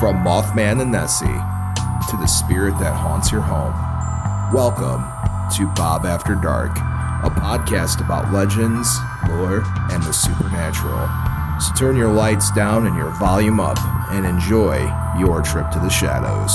From Mothman and Nessie to the spirit that haunts your home, welcome to Bob After Dark, a podcast about legends, lore, and the supernatural. So turn your lights down and your volume up and enjoy your trip to the shadows.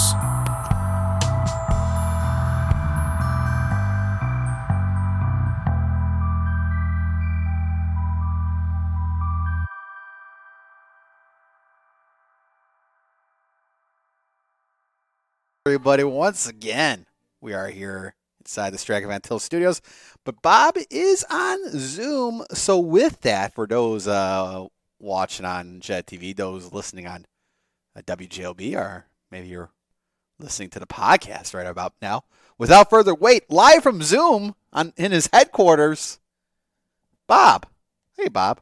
Everybody, once again, we are here inside the Straka Van Til Studios, but Bob is on Zoom. So with that, for those watching on Jed TV, those listening on WJLB, or maybe you're listening to the podcast right about now, without further wait, live from Zoom in his headquarters, Bob. Hey, Bob.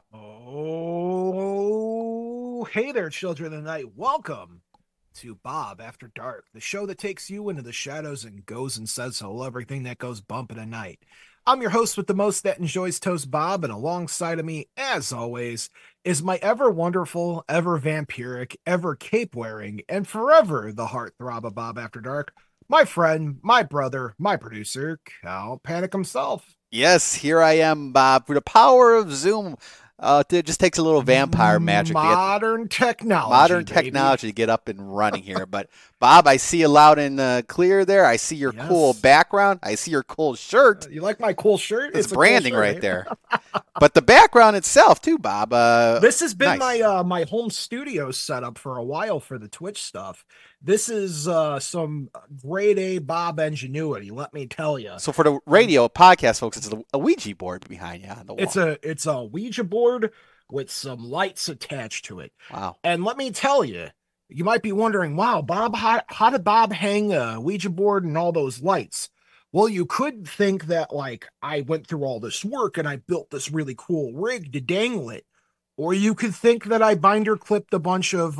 Oh, hey there, children of the night. Welcome to Bob After Dark, the show that takes you into the shadows and goes and says hello, everything that goes bump in the night. I'm your host with the most that enjoys toast, Bob, and alongside of me, as always, is my ever wonderful, ever vampiric, ever cape-wearing, and forever the heartthrob of Bob After Dark, my friend, my brother, my producer, Cal Panic himself. Yes, here I am, Bob. For the power of Zoom, it just takes a little vampire magic. Modern technology to get up and running here. But, Bob, I see you loud and clear there. I see your cool background. I see your cool shirt. You like my cool shirt? It's branding cool shirt, right there. But the background itself, too, Bob. This has been nice. my home studio setup for a while for the Twitch stuff. This is some grade A Bob ingenuity, let me tell you. So for the radio podcast folks, it's a Ouija board behind you on the wall. It's a Ouija board with some lights attached to it. Wow. And let me tell you, you might be wondering, wow, Bob, how did Bob hang a Ouija board and all those lights? Well, you could think that, like, I went through all this work and I built this really cool rig to dangle it. Or you could think that I used a bunch of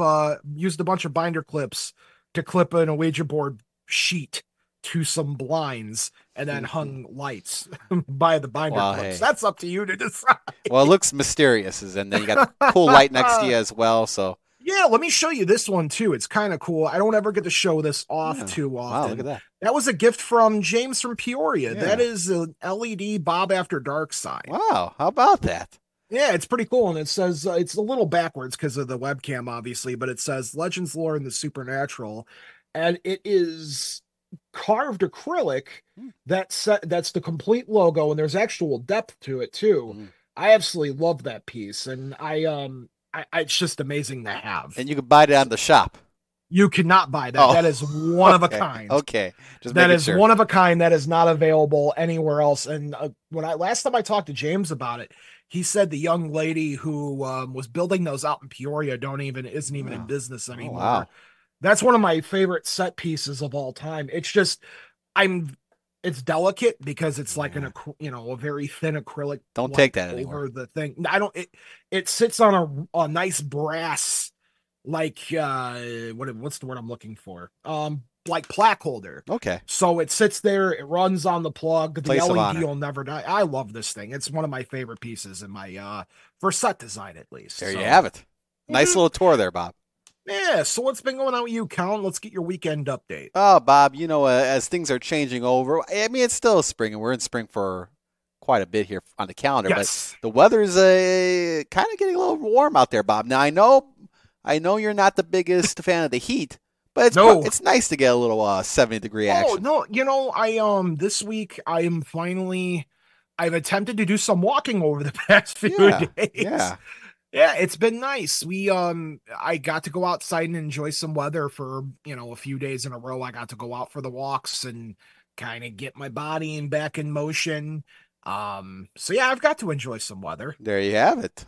binder clips to clip an Ouija board sheet to some blinds and then hung lights by the binder clips. Hey. That's up to you to decide. Well, it looks mysterious, and then you got a cool light next to you as well. So yeah, let me show you this one too. It's kind of cool. I don't ever get to show this off too often. Wow, look at that. That was a gift from James from Peoria. Yeah. That is an LED Bob After Dark sign. Wow, how about that? Yeah, it's pretty cool. And it says, it's a little backwards because of the webcam, obviously, but it says Legends, Lore, and the Supernatural. And it is carved acrylic. That's the complete logo, and there's actual depth to it, too. I absolutely love that piece. And it's just amazing to have. And you can buy it on the shop. You cannot buy that. That is one of a kind. Okay. That is one of a kind that is not available anywhere else. And last time I talked to James about it, he said the young lady who was building those out in Peoria isn't even in business anymore. Oh, wow. That's one of my favorite set pieces of all time. It's just, it's delicate because it's like a very thin acrylic. Don't take that anymore. Over the thing. It sits on a nice brass, like, what's the word I'm looking for? Like plaque holder. Okay. So it sits there, it runs on the plug. The LED will never die. I love this thing. It's one of my favorite pieces in my for set design, at least. There you have it. Nice little tour there, Bob. Yeah, so what's been going on with you, Count? Let's get your weekend update. Oh, Bob, as things are changing over, I mean, it's still spring, and we're in spring for quite a bit here on the calendar, but the weather's kind of getting a little warm out there, Bob. Now, I know you're not the biggest fan of the heat, but it's nice to get a little 70-degree action. Oh, no, this week I've attempted to do some walking over the past few days. Yeah. Yeah, it's been nice. I got to go outside and enjoy some weather for, a few days in a row. I got to go out for the walks and kind of get my body back in motion. So yeah, I've got to enjoy some weather. There you have it.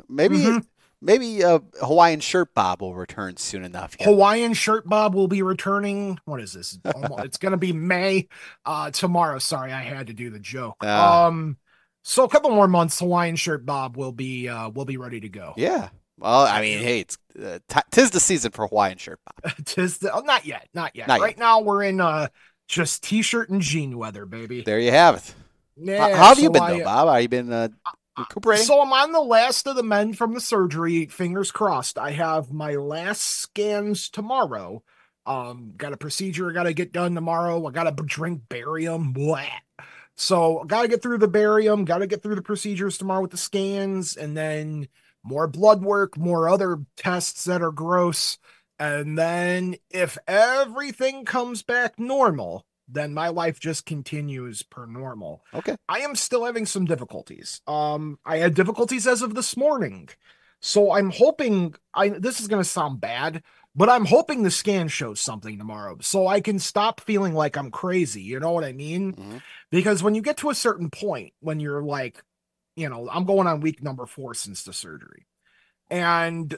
Maybe Hawaiian Shirt Bob will return soon enough. Here. Hawaiian Shirt Bob will be returning. What is this? It's going to be May tomorrow. Sorry, I had to do the joke. So a couple more months, Hawaiian Shirt Bob will be ready to go. Yeah. Well, I mean, hey, it's tis the season for Hawaiian Shirt Bob. Not yet. Right now we're in just t-shirt and jean weather, baby. There you have it. Yeah. How have you been, though, Bob? Have you been recuperating? So I'm on the last of the men from the surgery. Fingers crossed. I have my last scans tomorrow. Got a procedure I got to get done tomorrow. I got to drink barium. Blah. So got to get through the barium. Got to get through the procedures tomorrow with the scans, and then more blood work, more other tests that are gross. And then if everything comes back normal, then my life just continues per normal. Okay. I am still having some difficulties. I had difficulties as of this morning. So I'm hoping this is going to sound bad, but I'm hoping the scan shows something tomorrow so I can stop feeling like I'm crazy. You know what I mean? Mm-hmm. Because when you get to a certain point, when you're like, I'm going on week number 4 since the surgery. And,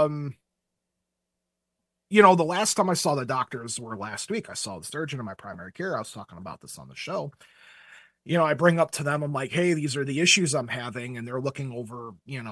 the last time I saw the doctors were last week. I saw the surgeon in my primary care. I was talking about this on the show. I bring up to them, I'm like, hey, these are the issues I'm having. And they're looking over,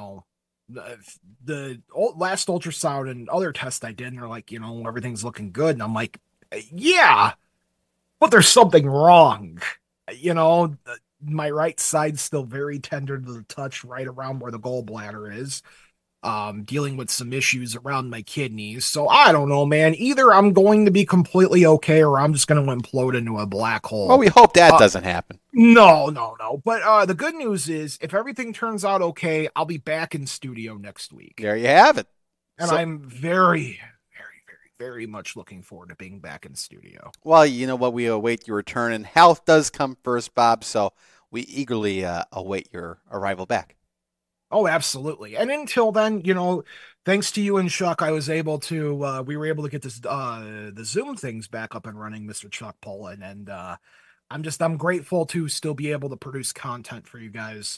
the last ultrasound and other tests I did. And they're like, everything's looking good. And I'm like, yeah, but there's something wrong. My right side's still very tender to the touch, right around where the gallbladder is. Dealing with some issues around my kidneys. So I don't know, man. Either I'm going to be completely okay or I'm just going to implode into a black hole. Well, we hope that doesn't happen. No. But the good news is if everything turns out okay, I'll be back in studio next week. There you have it. And I'm very, very, very, very much looking forward to being back in studio. Well, you know what? We await your return, and health does come first, Bob. So we eagerly await your arrival back. Oh, absolutely. And until then, thanks to you and Chuck, I was able to, we were able to get this, the Zoom things back up and running, Mr. Chuck Pullen. And I'm grateful to still be able to produce content for you guys.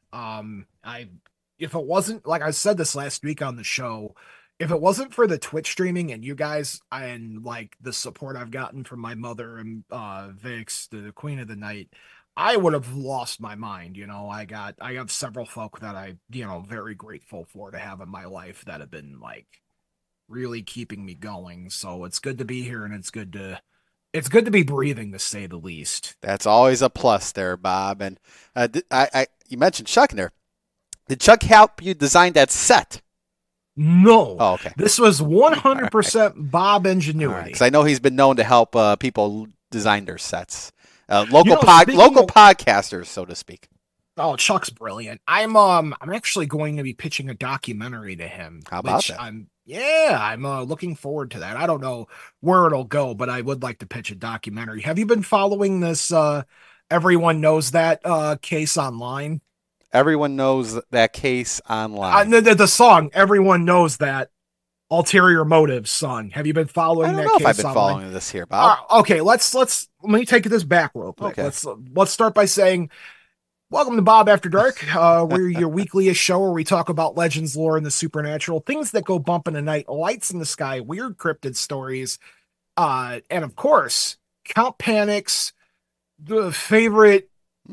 If it wasn't, like I said this last week on the show, if it wasn't for the Twitch streaming and you guys and like the support I've gotten from my mother and Vix, the Queen of the Night, I would have lost my mind. I have several folk that I, very grateful for to have in my life that have been like really keeping me going. So it's good to be here and it's good to be breathing, to say the least. That's always a plus there, Bob. And you mentioned Chuck in there. Did Chuck help you design that set? No. Oh, okay. This was 100% right. Bob ingenuity. Because I know he's been known to help people design their sets. Local podcasters, so to speak. Oh, Chuck's brilliant. I'm actually going to be pitching a documentary to him. How about that? I'm looking forward to that. I don't know where it'll go, but I would like to pitch a documentary. Have you been following this Everyone Knows That case online? Everyone knows that case online. The song Everyone Knows That. Ulterior Motives song. Have you been following that? I don't know if I've been following this here, Bob. Okay, let me take this back real quick. Okay. Let's start by saying, welcome to Bob After Dark. We're your weekly show where we talk about legends, lore, and the supernatural, things that go bump in the night, lights in the sky, weird cryptid stories, and of course, Count Panic's the favorite,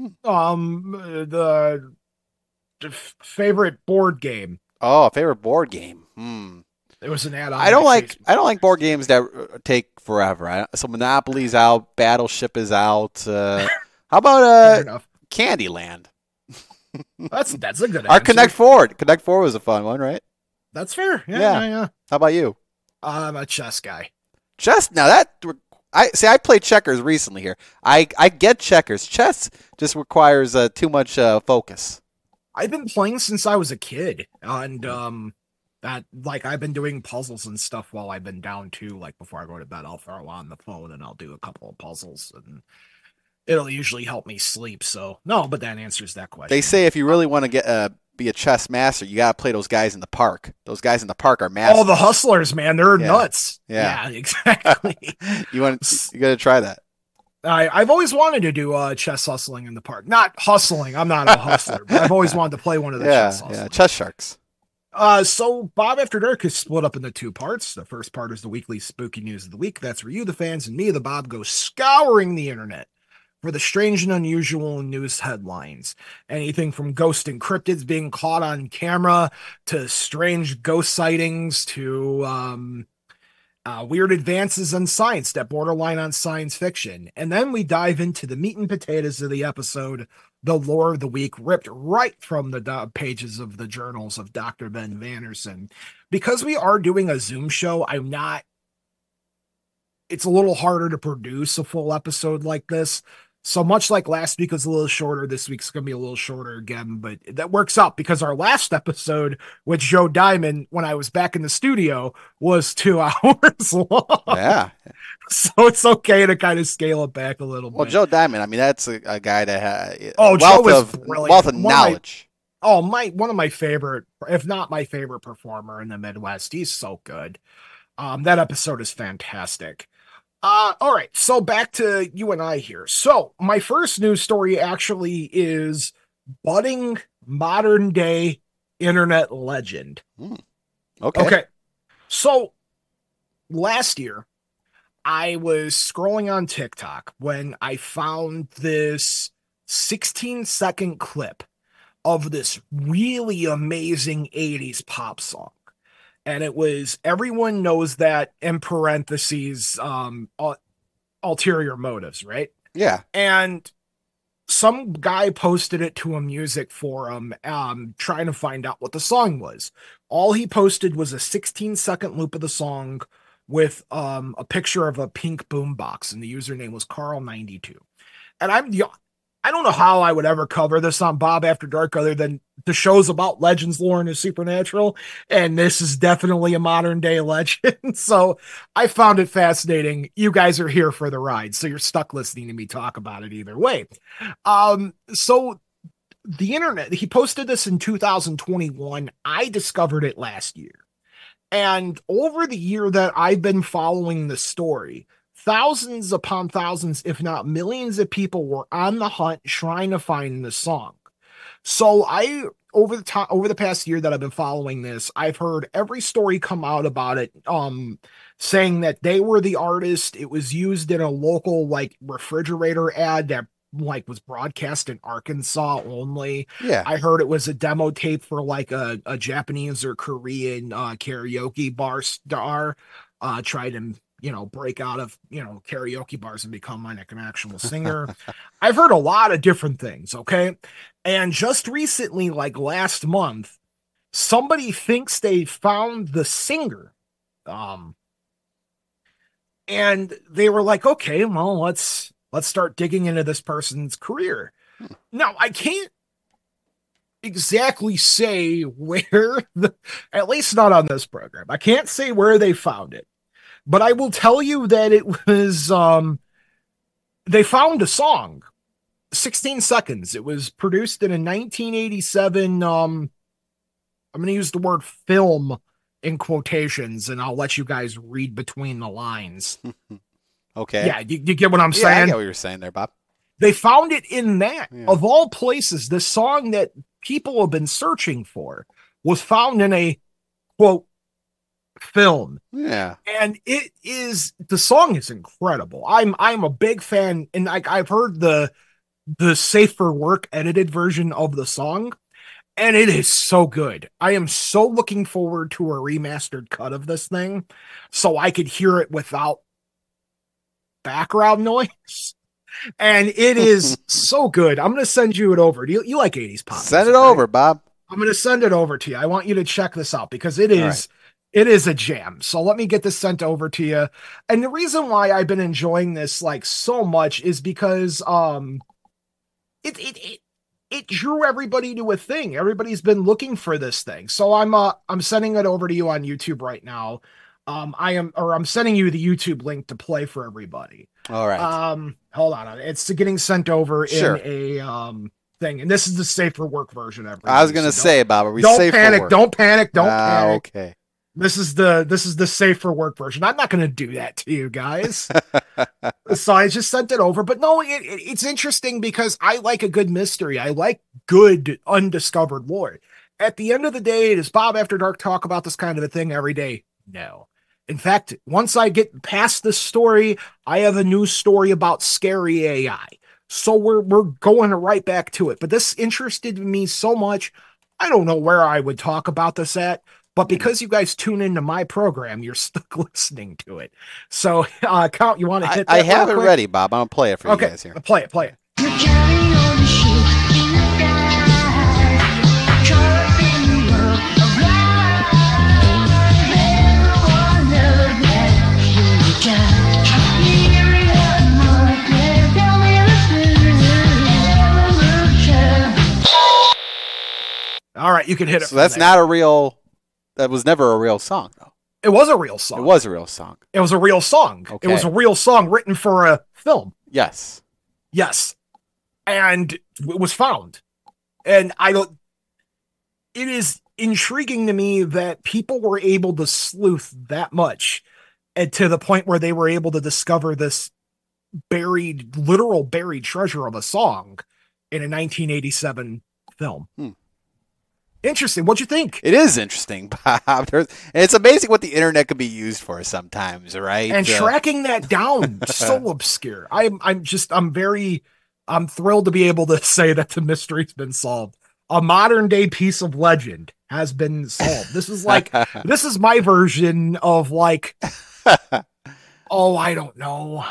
the favorite board game. Oh, a favorite board game. It was an add-on. I don't like board games that take forever. So Monopoly's out, Battleship is out. How about Candyland? That's a good answer. Our Connect Four. Connect Four was a fun one, right? That's fair. Yeah. How about you? I'm a chess guy. Chess. Now I played checkers recently here. I get checkers. Chess just requires too much focus. I've been playing since I was a kid, and I've been doing puzzles and stuff while I've been down too. Like before I go to bed, I'll throw on the phone and I'll do a couple of puzzles, and it'll usually help me sleep. So no, but that answers that question. They say if you really want to get be a chess master, you gotta play those guys in the park. Those guys in the park are masters. Oh, the hustlers, man, they're nuts. Yeah, exactly. You gotta try that. I've always wanted to do chess hustling in the park. Not hustling. I'm not a hustler, but I've always wanted to play one of the chess hustling. Yeah, chess sharks. So Bob After Dark is split up into 2 parts. The first part is the weekly spooky news of the week. That's where you, the fans, and me, the Bob, go scouring the internet for the strange and unusual news headlines. Anything from ghosts and cryptids being caught on camera to strange ghost sightings to weird advances in science that borderline on science fiction. And then we dive into the meat and potatoes of the episode, the lore of the week, ripped right from the pages of the journals of Dr. Ben Vanderson. Because we are doing a Zoom show, it's a little harder to produce a full episode like this. So much like last week was a little shorter, this week's going to be a little shorter again, but that works out because our last episode with Joe Diamond, when I was back in the studio, was 2 hours long. Yeah. So it's okay to kind of scale it back a little bit. Well, Joe Diamond, I mean, that's a guy that has wealth of knowledge. One of my favorite, if not my favorite performer in the Midwest. He's so good. That episode is fantastic. All right, so back to you and I here. So my first news story actually is budding modern day internet legend. Okay. So last year, I was scrolling on TikTok when I found this 16-second clip of this really amazing 80s pop song. And it was Everyone Knows That, in parentheses, ulterior motives, right? Yeah. And some guy posted it to a music forum, trying to find out what the song was. All he posted was a 16-second loop of the song with a picture of a pink boombox, and the username was Carl92. And I don't know how I would ever cover this on Bob After Dark other than the show's about legends, lore, and the supernatural, and this is definitely a modern day legend. So I found it fascinating. You guys are here for the ride, so you're stuck listening to me talk about it either way. So the internet, he posted this in 2021. I discovered it last year. And over the year that I've been following the story, thousands upon thousands, if not millions of people were on the hunt trying to find the song. So over the past year that I've been following this, I've heard every story come out about it, saying that they were the artist. It was used in a local refrigerator ad that was broadcast in Arkansas only. Yeah. I heard it was a demo tape for a Japanese or Korean karaoke bar star, tried to break out of, karaoke bars and become an actual singer. I've heard a lot of different things. Okay. And just recently, last month, somebody thinks they found the singer. And they were like, okay, well, let's start digging into this person's career. Now, I can't exactly say where at least not on this program. I can't say where they found it. But I will tell you that it was, they found a song, 16 seconds. It was produced in a 1987, I'm going to use the word film in quotations, and I'll let you guys read between the lines. Okay. Yeah, you get what I'm saying? I get what you're saying there, Bob. They found it in that. Yeah. Of all places, the song that people have been searching for was found in a, quote, film. Yeah. And the song is incredible. I'm a big fan, and I've heard the Safe for Work edited version of the song, and it is so good. I am so looking forward to a remastered cut of this thing so I could hear it without background noise. And it is so good. I'm going to send you it over. You like 80s pop? Send it over, Bob. I'm going to send it over to you. I want you to check this out because it is It is a jam. So let me get this sent over to you. And the reason why I've been enjoying this so much is because it drew everybody to a thing. Everybody's been looking for this thing. So I'm sending it over to you on YouTube right now. I'm sending you the YouTube link to play for everybody. All right. Hold on. It's getting sent over in a thing. And this is the Safe for Work version. I was going to say, Bob, are we don't safe panic, for work? Don't panic. Don't panic. Okay. This is the Safe for Work version. I'm not going to do that to you guys. So I just sent it over. But no, it's interesting because I like a good mystery. I like good undiscovered lore. At the end of the day, does Bob After Dark talk about this kind of a thing every day? No. In fact, once I get past this story, I have a new story about scary AI. So we're going right back to it. But this interested me so much, I don't know where I would talk about this at, but because you guys tune into my program, you're stuck listening to it. So, Count, you want to hit that? I have it quick? ready, Bob. I'm going to play it for you guys here. Play it. You carry on the ship in the sky, traversing the world around. Everyone knows that you're the guy. Here we are, more. Tell me the truth. All right, you can hit it. So that's not a real. That was never a real song, though. It was a real song. It was a real song. It was a real song. Okay. It was a real song written for a film. Yes. Yes. And it was found. And it is intriguing to me that people were able to sleuth that much and to the point where they were able to discover this literal buried treasure of a song in a 1987 film. Interesting. What'd you think? It is interesting, Bob. It's amazing what the internet can be used for sometimes, right? And tracking that down, so obscure. I'm thrilled to be able to say that the mystery's been solved. A modern day piece of legend has been solved. This is this is my version of like, oh, I don't know.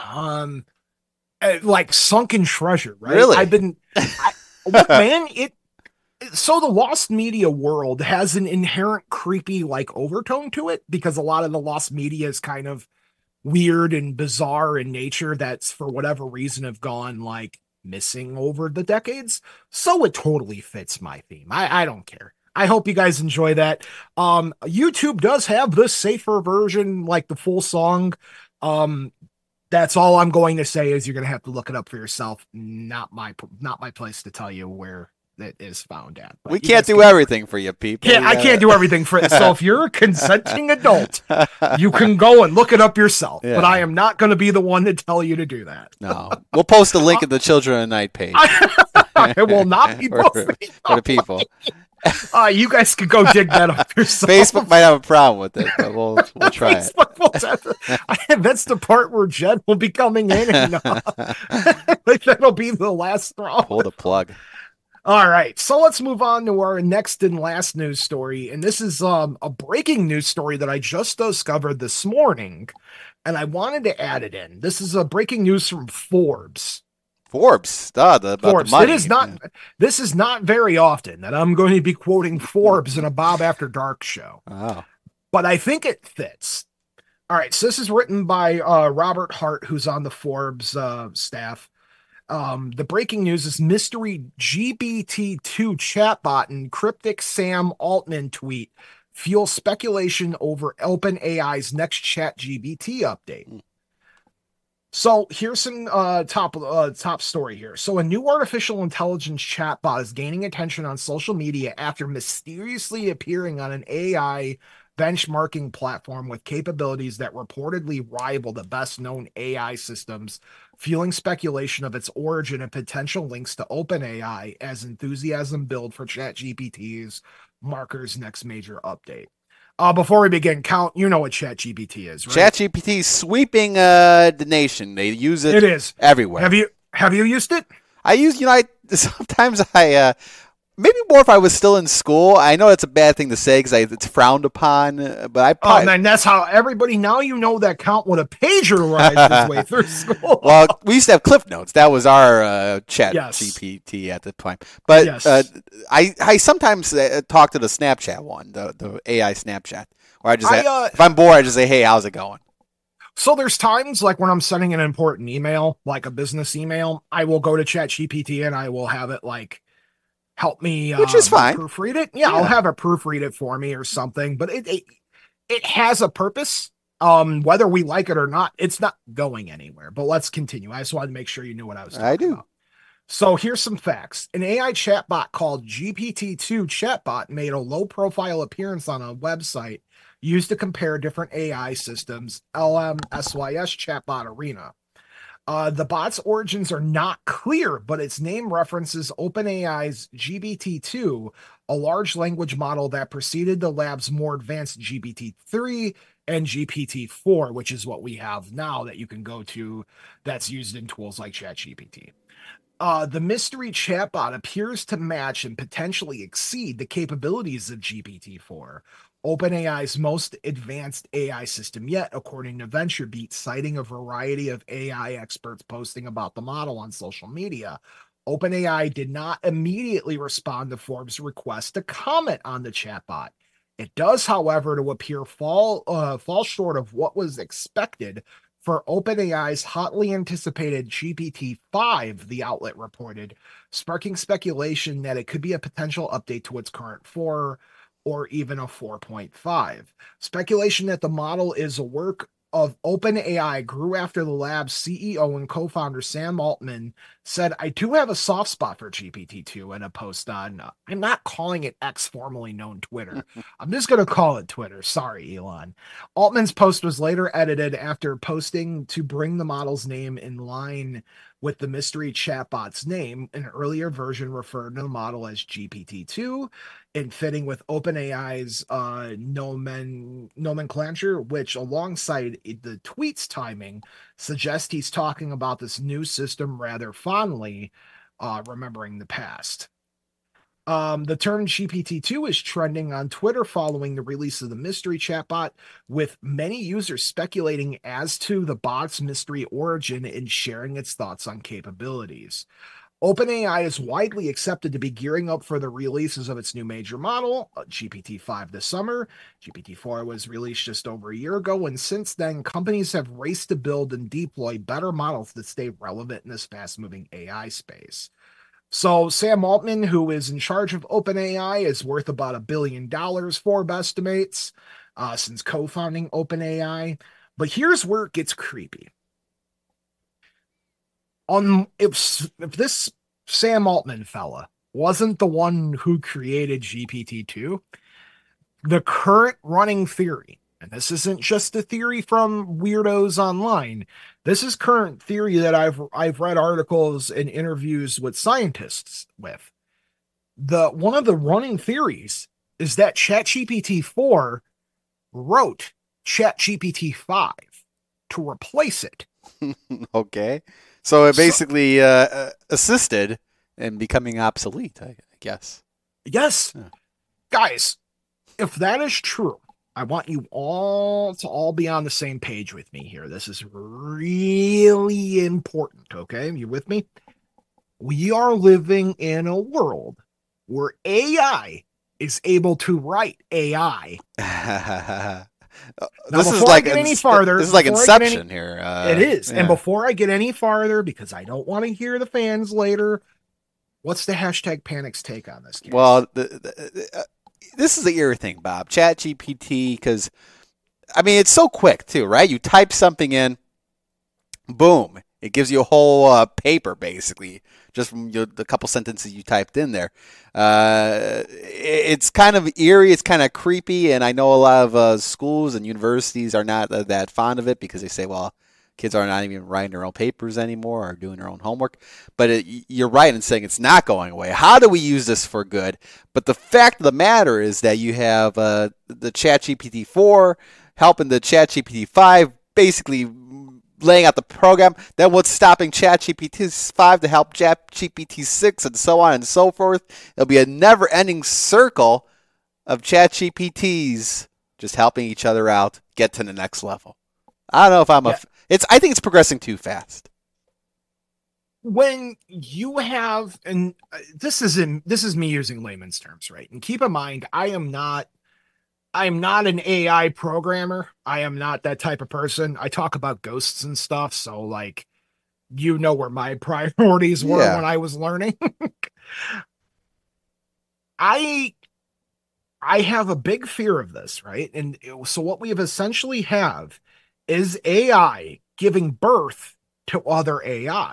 Like sunken treasure, right? Really? Look, man, so the lost media world has an inherent creepy like overtone to it because a lot of the lost media is kind of weird and bizarre in nature that's for whatever reason have gone like missing over the decades. So it totally fits my theme. I don't care. I hope you guys enjoy that. YouTube does have this safer version, like the full song. That's all I'm going to say is you're going to have to look it up for yourself. Not my place to tell you where it is found at. We can't do everything for you, people. I can't do everything for it. So if you're a consenting adult, you can go and look it up yourself. Yeah. But I am not going to be the one to tell you to do that. No. We'll post a link at the Children of Night page. I will not be for posting the people. You guys could go dig that up yourself. Facebook might have a problem with it, but we'll try it. That's the part where Jen will be coming in and that'll be the last straw. Pull the plug. All right, so let's move on to our next and last news story. And this is a breaking news story that I just discovered this morning, and I wanted to add it in. This is a breaking news from Forbes. Forbes. About Forbes. The money. This is not very often that I'm going to be quoting Forbes in a Bob After Dark show. Oh. But I think it fits. All right, so this is written by Robert Hart, who's on the Forbes staff. The breaking news is mystery GPT-2 chatbot and cryptic Sam Altman tweet fuel speculation over OpenAI's next ChatGPT update. So here's some top story here. So a new artificial intelligence chatbot is gaining attention on social media after mysteriously appearing on an AI benchmarking platform with capabilities that reportedly rival the best-known AI systems, fueling speculation of its origin and potential links to OpenAI as enthusiasm build for ChatGPT's Marker's next major update. Before we begin, Count, you know what ChatGPT is, right? ChatGPT is sweeping the nation. They use it. It is everywhere. Have you used it? I use, sometimes maybe more if I was still in school. I know it's a bad thing to say because it's frowned upon, but I probably... Oh, man, that's how everybody, now you know that Count would have pagerized his way through school. Well, we used to have Cliff Notes. That was our chat GPT at the time. But I sometimes talk to the Snapchat one, the AI Snapchat, where I just, if I'm bored, I just say, hey, how's it going? So there's times like when I'm sending an important email, like a business email, I will go to ChatGPT and I will have it like, help me, which is fine. Proofread it. Yeah, I'll have it proofread it for me or something. But it has a purpose. Whether we like it or not, it's not going anywhere. But let's continue. I just wanted to make sure you knew what I was talking about. So here's some facts. An AI chatbot called GPT-2 chatbot made a low-profile appearance on a website used to compare different AI systems, LM/SYS Chatbot Arena. The bot's origins are not clear, but its name references OpenAI's GPT-2, a large language model that preceded the lab's more advanced GPT-3 and GPT-4, which is what we have now that you can go to that's used in tools like ChatGPT. The mystery chatbot appears to match and potentially exceed the capabilities of GPT-4, OpenAI's most advanced AI system yet, according to VentureBeat, citing a variety of AI experts posting about the model on social media. OpenAI did not immediately respond to Forbes' request to comment on the chatbot. It does, however, to appear fall short of what was expected for OpenAI's hotly anticipated GPT-5, the outlet reported, sparking speculation that it could be a potential update to its current 4 or even a 4.5. Speculation that the model is a work of OpenAI grew after the lab's CEO and co-founder Sam Altman said, "I do have a soft spot for GPT-2" in a post on, I'm not calling it X, formerly known Twitter. I'm just going to call it Twitter. Sorry, Elon. Altman's post was later edited after posting to bring the model's name in line with the mystery chatbot's name. An earlier version referred to the model as GPT-2, in fitting with OpenAI's nomenclature, which alongside the tweet's timing suggests he's talking about this new system rather fondly, remembering the past. The term GPT-2 is trending on Twitter following the release of the mystery chatbot, with many users speculating as to the bot's mystery origin and sharing its thoughts on capabilities. OpenAI is widely accepted to be gearing up for the releases of its new major model, GPT-5, this summer. GPT-4 was released just over a year ago, and since then, companies have raced to build and deploy better models that stay relevant in this fast-moving AI space. So Sam Altman, who is in charge of OpenAI, is worth about $1 billion, Forbes estimates, since co-founding OpenAI. But here's where it gets creepy. If this Sam Altman fella wasn't the one who created GPT-2, the current running theory, and this isn't just a theory from weirdos online, this is current theory that I've read articles and interviews with scientists with. One of the running theories is that ChatGPT-4 wrote ChatGPT-5 to replace it. Okay. So it basically assisted in becoming obsolete, I guess. Yes. Yeah. Guys, if that is true, I want you all to be on the same page with me here. This is really important, okay? You with me? We are living in a world where AI is able to write AI. This is before I like get any farther, This is like before I get Inception here. It is. Yeah. And before I get any farther, because I don't want to hear the fans later, what's the hashtag Panic's take on this case? Well, this is the eerie thing, Bob. ChatGPT, because, I mean, it's so quick, too, right? You type something in, boom. It gives you a whole paper, basically, just from the couple sentences you typed in there. It's kind of eerie. It's kind of creepy, and I know a lot of schools and universities are not that fond of it because they say, well, kids are not even writing their own papers anymore or doing their own homework. But you're right in saying it's not going away. How do we use this for good? But the fact of the matter is that you have the ChatGPT-4 helping the ChatGPT-5 basically laying out the program. Then what's stopping ChatGPT-5 to help ChatGPT-6 and so on and so forth? It'll be a never-ending circle of ChatGPTs just helping each other out get to the next level. I don't know if I think it's progressing too fast. When you have, and this is me using layman's terms, right? And keep in mind, I am not an AI programmer. I am not that type of person. I talk about ghosts and stuff, so like, you know where my priorities were when I was learning. I have a big fear of this, right? And so what we have essentially have is AI giving birth to other AI.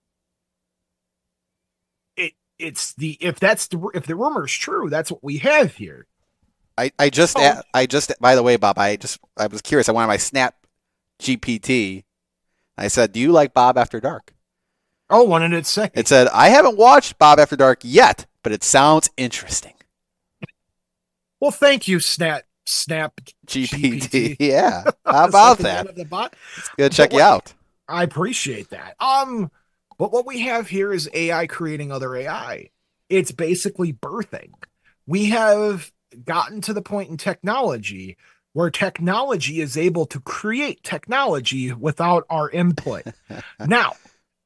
If the rumor is true, that's what we have here. I just by the way, Bob, I was curious. I went on my Snap GPT. I said, "Do you like Bob After Dark?" Oh, what did it say? It said, "I haven't watched Bob After Dark yet, but it sounds interesting." Well, thank you, Snap GPT. Yeah. How about that? The bot. It's gonna check you out. I appreciate that. But what we have here is AI creating other AI. It's basically birthing. We have gotten to the point in technology where technology is able to create technology without our input. Now.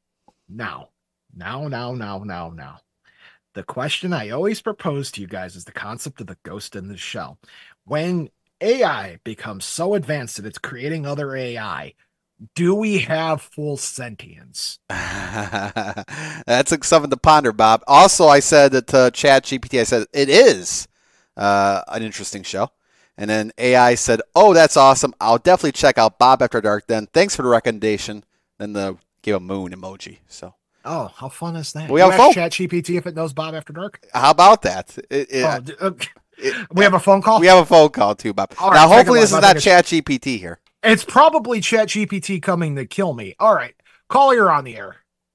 The question I always propose to you guys is the concept of the ghost in the shell. When AI becomes so advanced that it's creating other AI, do we have full sentience? That's something to ponder, Bob. Also, I said that to ChatGPT, I said it is an interesting show. And then AI said, "Oh, that's awesome. I'll definitely check out Bob After Dark then. Thanks for the recommendation." Then gave a moon emoji. So, oh, how fun is that? We have a phone. ChatGPT if it knows Bob After Dark. How about that? We have a phone call. We have a phone call too, Bob. All now, right, hopefully, this is not ChatGPT here. It's probably ChatGPT coming to kill me. All right, caller, you're on the air.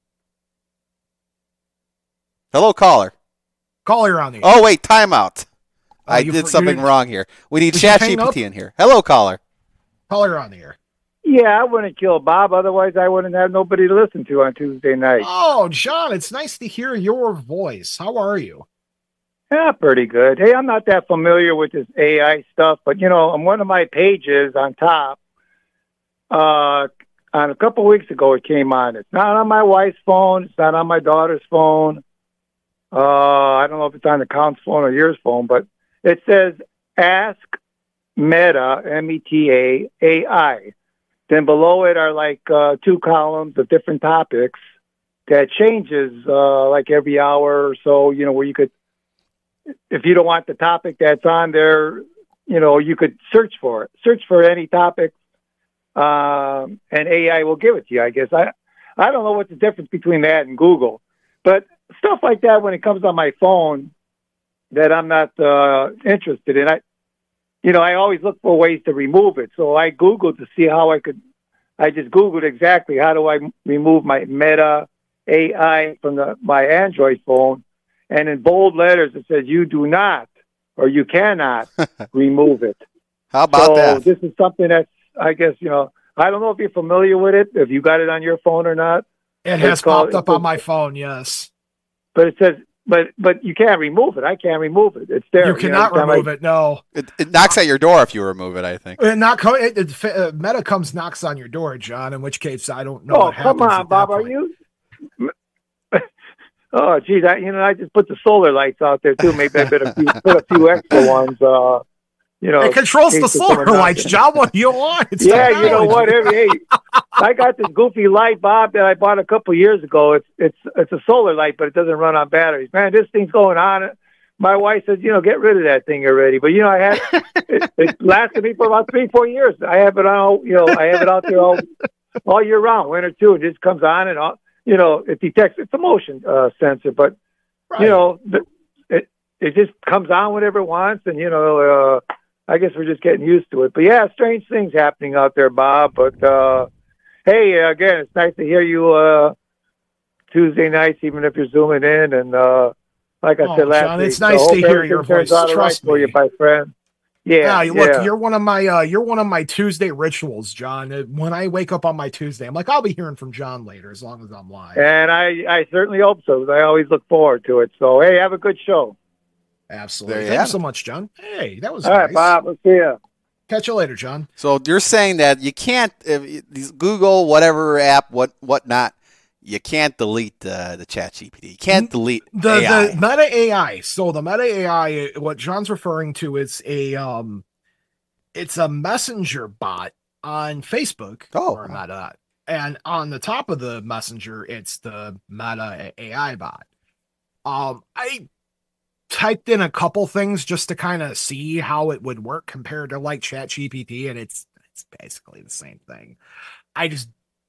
Hello, caller. Caller, you're on the air. Oh, wait, timeout. I did something wrong here. We need ChatGPT in here. Hello, caller. Caller, you're on the air. Yeah, I wouldn't kill Bob. Otherwise, I wouldn't have nobody to listen to on Tuesday night. Oh, John, it's nice to hear your voice. How are you? Yeah, pretty good. Hey, I'm not that familiar with this AI stuff, but, on one of my pages on top, on a couple weeks ago, it came on. It's not on my wife's phone. It's not on my daughter's phone. I don't know if it's on the count's phone or yours phone, but it says, ask Meta, M-E-T-A, AI. Then below it are like 2 columns of different topics that changes like every hour or so, where you could, if you don't want the topic that's on there, you could search for it. Search for any topic, and AI will give it to you, I guess. I don't know what's the difference between that and Google. But stuff like that, when it comes on my phone that I'm not interested in, I always look for ways to remove it. So I Googled to see how I just Googled exactly how do I remove my Meta AI from my Android phone. And in bold letters, it says, you do not, or you cannot remove it. How about that? This is something that's, I guess, I don't know if you're familiar with it, if you got it on your phone or not. It has popped up on my phone, yes. But it says, but you can't remove it. I can't remove it. It's there. You cannot remove it. No, it knocks at your door if you remove it. I think Meta comes knocks on your door, John. In which case, I don't know. Oh, come on, Bob. Are you? Oh, geez. I just put the solar lights out there too. Maybe I better put a few extra ones. It controls the solar lights, John. What do you want? It's technology. You know what? Hey, I got this goofy light, Bob, that I bought a couple years ago. It's a solar light, but it doesn't run on batteries. Man, this thing's going on. My wife says, get rid of that thing already. But I had it lasted me for about 3-4 years. I have it on. I have it out there all year round, winter too. It just comes on and all. It detects. It's a motion sensor, but right. It just comes on whenever it wants, and I guess we're just getting used to it. But yeah, strange things happening out there, Bob. But hey, again, it's nice to hear you Tuesday nights, even if you're zooming in. And like I said last John, week, it's nice to hear your voice. Trust me, for you, my friend. Yeah, look, you're one of my Tuesday rituals, John. When I wake up on my Tuesday, I'm like, I'll be hearing from John later as long as I'm live. And I certainly hope so. I always look forward to it. So hey, have a good show. Absolutely. Thank you so much, John. Hey, that was all nice. Right, Bob. We'll see you. Catch you later, John. So you're saying that you can't, these Google, whatever app, whatnot, you can't delete the ChatGPT. You can't delete AI. The Meta AI. So the Meta AI, what John's referring to, it's a messenger bot on Facebook. Or Meta. And on the top of the messenger, it's the Meta AI bot. I typed in a couple things just to kind of see how it would work compared to like ChatGPT, and it's basically the same thing. I just,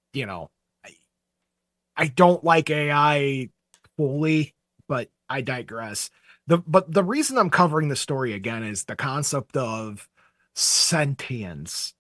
I don't like AI fully, but I digress. But the reason I'm covering the story again is the concept of sentience.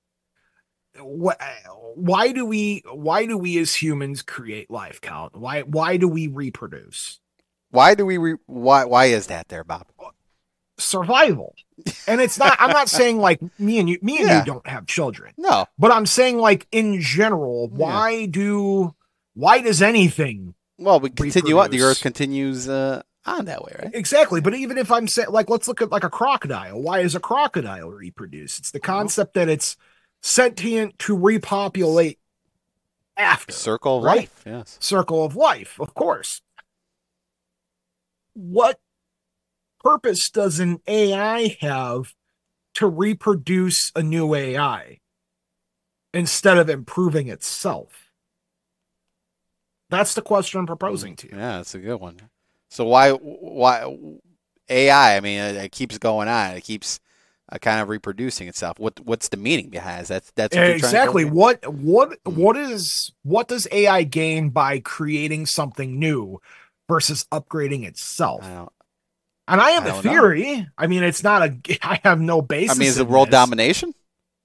Why do we as humans create life count? Why do we reproduce? Why is that there, Bob? Survival. And it's not, I'm not saying like me and you don't have children. No. But I'm saying like in general, why do Why does anything Well, we continue on. The reproduce? Earth continues on that way, right? Exactly. But even if I'm saying, like, let's look at like a crocodile. Why is a crocodile reproduce? It's the concept that it's sentient to repopulate after. Circle of right? life. Yes. Circle of life, of course. What purpose does an AI have to reproduce a new AI instead of improving itself? That's the question I'm proposing to you. Yeah, that's a good one. So why AI? I mean, it keeps going on. It keeps kind of reproducing itself. What's the meaning behind it? That's what you're trying to Exactly. go What does AI gain by creating something new versus upgrading itself? for? I don't. And I have I a don't know. theory. I mean, it's not a. I have no basis. I mean, is it in world this. domination?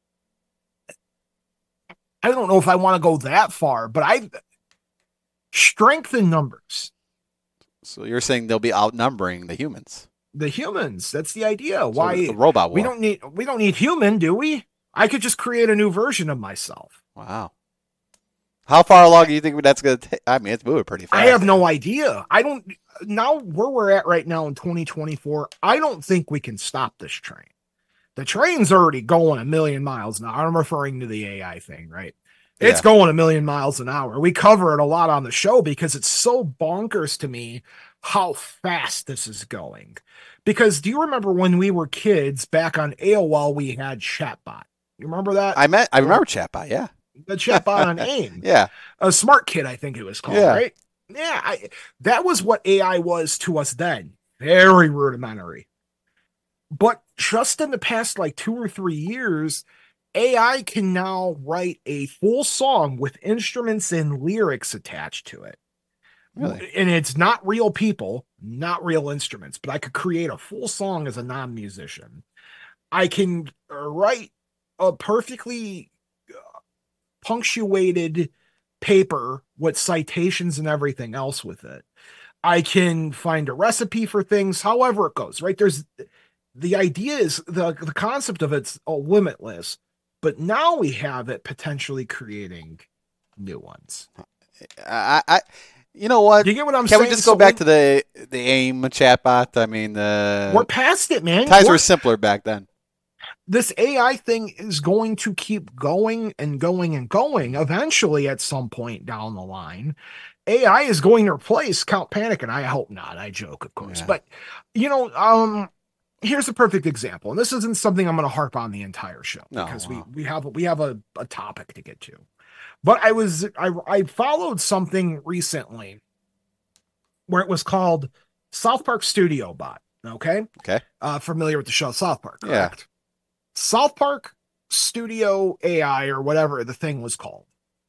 I don't know if I want to go that far, but I strength in numbers. So you're saying they'll be outnumbering the humans? The humans. That's the idea. So Why the robot war? we don't need human, do we? I could just create a new version of myself. Wow. How far along do you think that's going to take? I mean, it's moving pretty fast. I have no idea. I don't now where we're at right now in 2024. I don't think we can stop this train. The train's already going a million miles an hour. I'm referring to the AI thing, right? It's Yeah. going a million miles an hour. We cover it a lot on the show because it's so bonkers to me how fast this is going. Because do you remember when we were kids back on AOL, we had Chatbot? You remember that? I remember Chatbot. Yeah. The Chatbot on AIM. Yeah. A Smart Kid, I think it was called, Yeah. right? Yeah, that was what AI was to us then. Very rudimentary. But just in the past like 2 or 3 years, AI can now write a full song with instruments and lyrics attached to it. Really? And it's not real people, not real instruments, but I could create a full song as a non-musician. I can write a perfectly punctuated paper with citations and everything else with it. I can find a recipe for things, however it goes, right? There's the idea is the concept of it's limitless, but now we have it potentially creating new ones. I you know what? Do you get what I'm Can saying? we just go So back to the AIM chatbot? I mean, we're past it, man. times were simpler back then. This AI thing is going to keep going and going and going. Eventually, at some point down the line, AI is going to replace Count Panic, and I hope not. I joke, of course, Yeah. but here's a perfect example, and this isn't something I'm going to harp on the entire show No, because wow. we have a topic to get to. But I followed something recently where it was called South Park Studio Bot. Okay. Okay. Familiar with the show South Park, Yeah. correct? South Park Studio AI or whatever the thing was called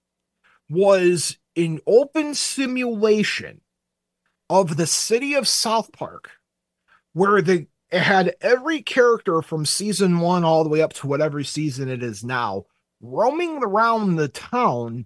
was an open simulation of the city of South Park where it had every character from season 1 all the way up to whatever season it is now roaming around the town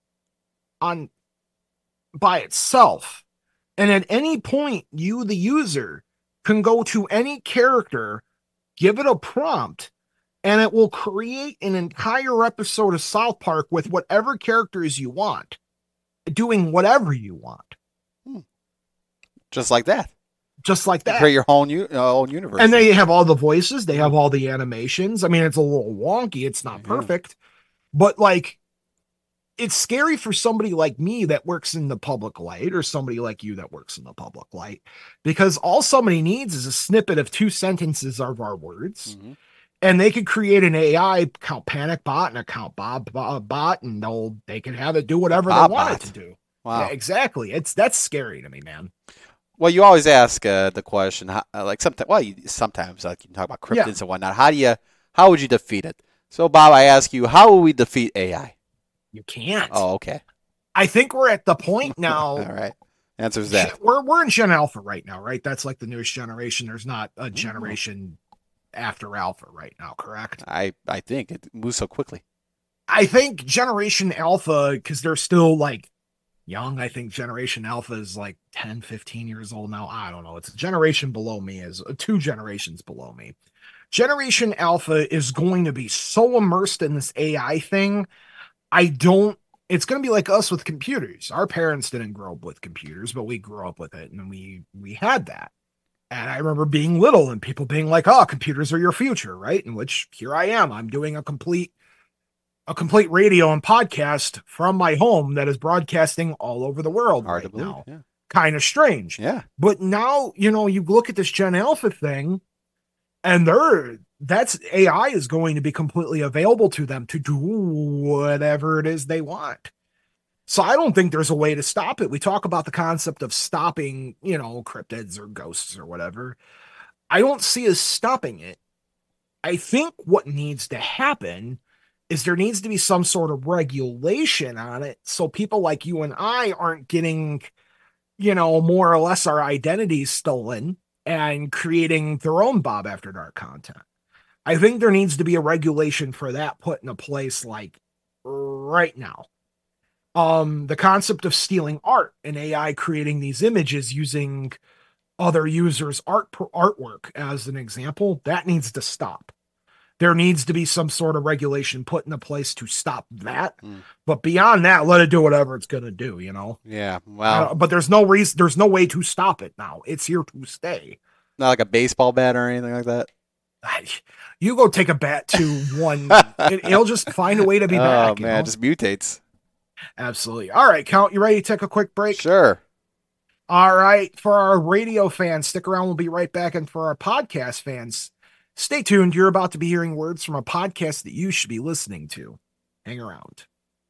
by itself. And at any point, you, the user, can go to any character, give it a prompt, and it will create an entire episode of South Park with whatever characters you want, doing whatever you want, Just like that. just like You that. create your own universe. And they have all the voices, they have all the animations. I mean, it's a little wonky, it's not Yeah. perfect, but like, it's scary for somebody like me that works in the public light or somebody like you that works in the public light, because all somebody needs is a snippet of 2 sentences of our words. Mhm. And they could create an AI Count Panic bot and a Count Bob bot, and they can have it do whatever they Bob want bot. it to do. Wow. Yeah, exactly. That's scary to me, man. Well, you always ask the question, like sometimes. Well, sometimes like you can talk about cryptids Yeah. and whatnot. How would you defeat it? So, Bob, I ask you, how will we defeat AI? You can't. Oh, okay. I think we're at the point now. All right. Answer's that. We're in Gen Alpha right now, right? That's like the newest generation. There's not Mm-hmm. a generation after Alpha right now, correct? I think it moves so quickly. I think Generation Alpha, because they're still like young. I think Generation Alpha is like 10, 15 years old now. I don't know. It's a generation below me, is 2 generations below me. Generation Alpha is going to be so immersed in this AI thing. I don't it's going to be like us with computers. Our parents didn't grow up with computers, but we grew up with it, and we had that. And I remember being little and people being like, "Oh, computers are your future," right? In which here I am. I'm doing a complete radio and podcast from my home that is broadcasting all over the world Hard right to believe. now. Yeah. Kind of strange. Yeah. But now, you look at this Gen Alpha thing, and that's AI is going to be completely available to them to do whatever it is they want. So I don't think there's a way to stop it. We talk about the concept of stopping, cryptids or ghosts or whatever. I don't see us stopping it. I think what needs to happen is there needs to be some sort of regulation on it so people like you and I aren't getting, more or less our identities stolen and creating their own Bob After Dark content. I think there needs to be a regulation for that put into place like right now. The concept of stealing art and AI creating these images using other users' artwork as an example, that needs to stop. There needs to be some sort of regulation put into place to stop that. But beyond that, let it do whatever it's going to do, Yeah. Well, but there's no reason, there's no way to stop it now. It's here to stay. not like a baseball bat or anything like that. You go take a bat to one, it'll just find a way to be back. Oh man, it just mutates. Absolutely. All right, Count, you ready to take a quick break? Sure. All right. For our radio fans, stick around. We'll be right back. And for our podcast fans, stay tuned. You're about to be hearing words from a podcast that you should be listening to. Hang around.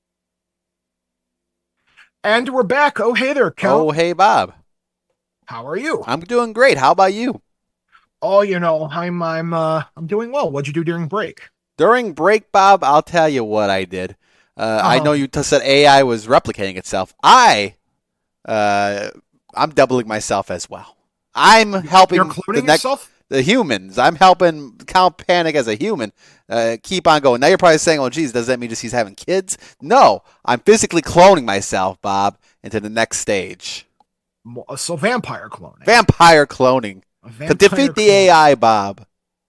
And we're back. Oh, hey there, Count. Oh, hey, Bob. How are you? I'm doing great. How about you? Oh, I'm doing well. What'd you do during break? During break, Bob, I'll tell you what I did. I know you said AI was replicating itself. I'm doubling myself as well. I'm helping You're cloning yourself? the humans. I'm helping Count Panic as a human keep on going. Now you're probably saying, oh, geez, does that mean just he's having kids? No, I'm physically cloning myself, Bob, into the next stage. So vampire cloning. Vampire cloning. To defeat the AI, Bob.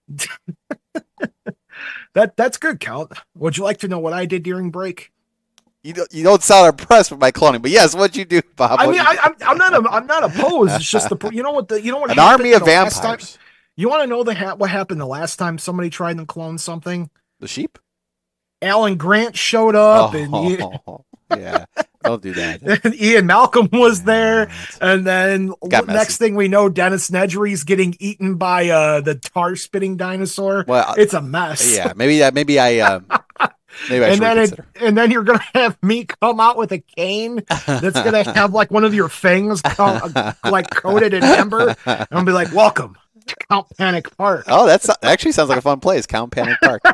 That's good, Count. Would you like to know what I did during break? You don't sound impressed with my cloning, but yes, what'd you do, Bob? I mean, I'm not opposed. It's just what an army of vampires. You want to know what happened the last time somebody tried to clone something? The sheep? Alan Grant showed up, and yeah, don't do that. and Ian Malcolm was there, and then Got messy. next thing we know, Dennis Nedry's getting eaten by the tar spitting dinosaur. Well, it's a mess. Yeah, maybe I should reconsider. And then you're gonna have me come out with a cane that's gonna have like one of your fangs like coated in amber, and I'll be like, "Welcome to Count Panic Park." Oh, that actually sounds like a fun place, Count Panic Park.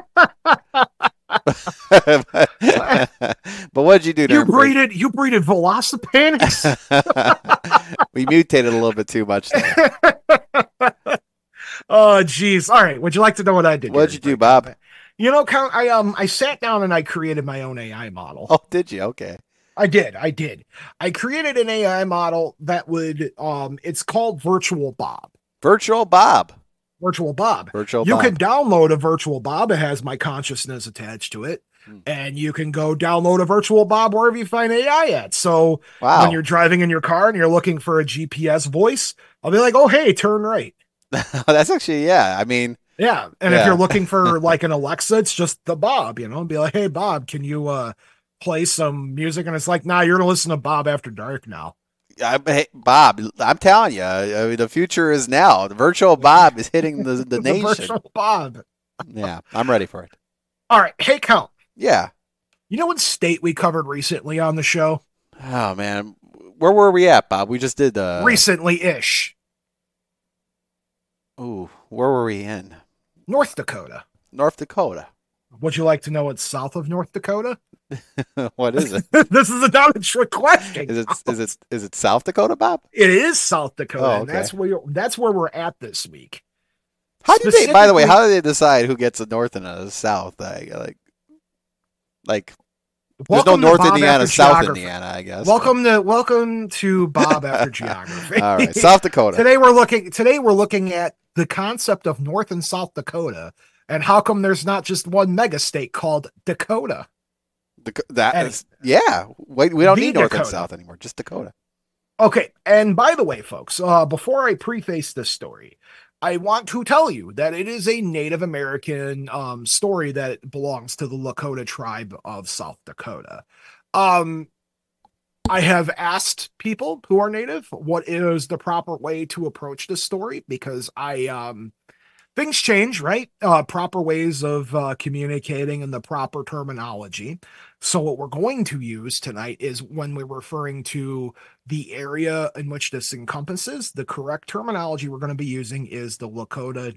But what did you do? You breeded Velocipanics. We mutated a little bit too much there. Oh, geez. All right. Would you like to know what I did? What'd you do, Bob? Count, I sat down and I created my own AI model. Oh, did you? Okay. I did. I created an AI model that would, it's called Virtual Bob. Virtual Bob. You Bob. can download a Virtual Bob. It has my consciousness attached to it. And you can go download a Virtual Bob wherever you find AI at. So when you're driving in your car and you're looking for a GPS voice, I'll be like, oh, hey, turn right. That's actually, yeah. I mean, yeah. And if you're looking for like an Alexa, it's just the Bob, and be like, hey, Bob, can you play some music? And it's like, nah, you're going to listen to Bob After Dark now. Hey, Bob, I'm telling you, the future is now. The Virtual Bob is hitting the The nation. Virtual Bob. Yeah, I'm ready for it. All right. Hey, Count. Yeah. You know what state we covered recently on the show? Oh, man. Where were we at, Bob? We just did Recently-ish. Ooh, where were we in? North Dakota. North Dakota. Would you like to know what's south of North Dakota? What is it? This is a dumb trick question. Is it South Dakota, Bob? It is South Dakota. Oh, And okay. that's where we're at this week. How do they? By the way, how do they decide who gets the North and the South? Like there's no Welcome to North Bob Indiana, After South Geography. Indiana, I guess. Welcome to Bob After Geography. All right, South Dakota. Today we're looking at the concept of North and South Dakota, and how come there's not just one mega state called Dakota? That And- is, yeah. Wait, we don't The need North and Dakota. South anymore. Just Dakota. Okay, and by the way, folks, before I preface this story, I want to tell you that it is a Native American story that belongs to the Lakota tribe of South Dakota. I have asked people who are Native what is the proper way to approach this story because things change, right? Proper ways of communicating and the proper terminology. So what we're going to use tonight is when we're referring to the area in which this encompasses, the correct terminology we're going to be using is the Lakota